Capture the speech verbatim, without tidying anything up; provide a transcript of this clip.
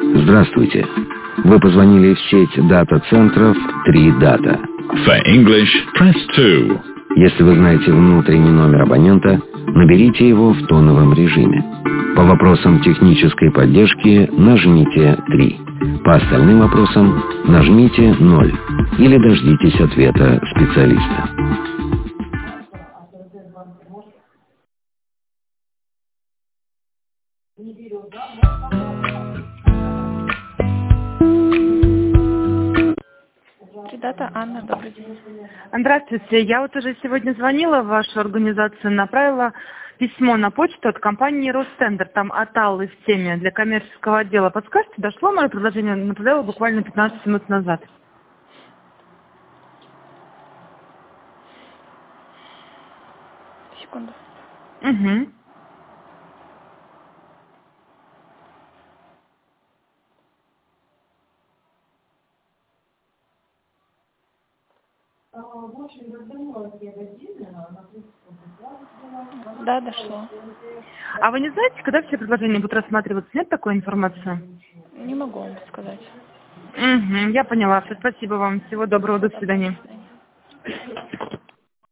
Здравствуйте. Вы позвонили в сеть дата-центров три дата. For English, press two. Если вы знаете внутренний номер абонента, наберите его в тоновом режиме. По вопросам технической поддержки нажмите три. По остальным вопросам нажмите ноль. Или дождитесь ответа специалиста. Дата, Анна, добрый день. Здравствуйте. Я вот уже сегодня звонила в вашу организацию, направила письмо на почту от компании «Ростендер». Там от Аллы в теме для коммерческого отдела. Подскажите, дошло мое предложение? Направляла буквально пятнадцать минут назад. Секунду. Угу. Да, дошло. А вы не знаете, когда все предложения будут рассматриваться? Нет такой информации? Не могу вам сказать. Угу, я поняла. Спасибо вам. Всего доброго. До свидания.